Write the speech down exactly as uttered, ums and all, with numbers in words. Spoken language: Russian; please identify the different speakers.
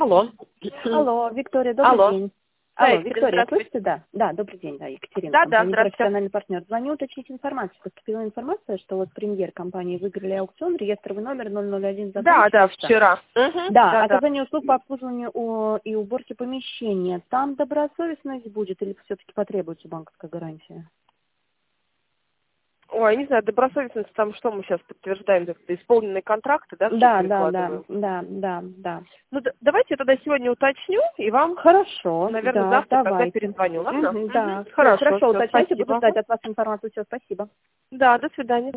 Speaker 1: Алло.
Speaker 2: Алло, Виктория, добрый
Speaker 1: Алло.
Speaker 2: день.
Speaker 1: Да,
Speaker 2: Алло,
Speaker 1: Екатерина,
Speaker 2: Виктория,
Speaker 1: здравствуйте.
Speaker 2: слышите, да? Да, добрый день, да, Екатерина,
Speaker 1: Да, да,
Speaker 2: компания
Speaker 1: здравствуйте.
Speaker 2: «Профессиональный партнер». Звоню уточнить информацию. Поступила информация, что вот премьер компании выиграли аукцион, реестровый номер ноль ноль один за
Speaker 1: Да, да,
Speaker 2: Дальчевича.
Speaker 1: вчера. Мгм.
Speaker 2: Да,
Speaker 1: Да, да.
Speaker 2: оказание услуг по обслуживанию у- и уборке помещения. Там добросовестность будет или все-таки потребуется банковская гарантия?
Speaker 1: Ой, не знаю, добросовестность, там что мы сейчас подтверждаем, это исполненные контракты, да, в счет
Speaker 2: Да, да, да,
Speaker 1: перекладываем?
Speaker 2: да, да, да.
Speaker 1: Ну, д- давайте я тогда сегодня уточню, и вам,
Speaker 2: Хорошо,
Speaker 1: наверное,
Speaker 2: да,
Speaker 1: завтра тогда
Speaker 2: давайте.
Speaker 1: перезвоню, ладно?
Speaker 2: Мгм,
Speaker 1: Мгм.
Speaker 2: да, всё,
Speaker 1: Хорошо,
Speaker 2: хорошо,
Speaker 1: все,
Speaker 2: уточняйте, буду
Speaker 1: спасибо.
Speaker 2: ждать от вас информацию. Все, спасибо.
Speaker 1: Да, до свидания.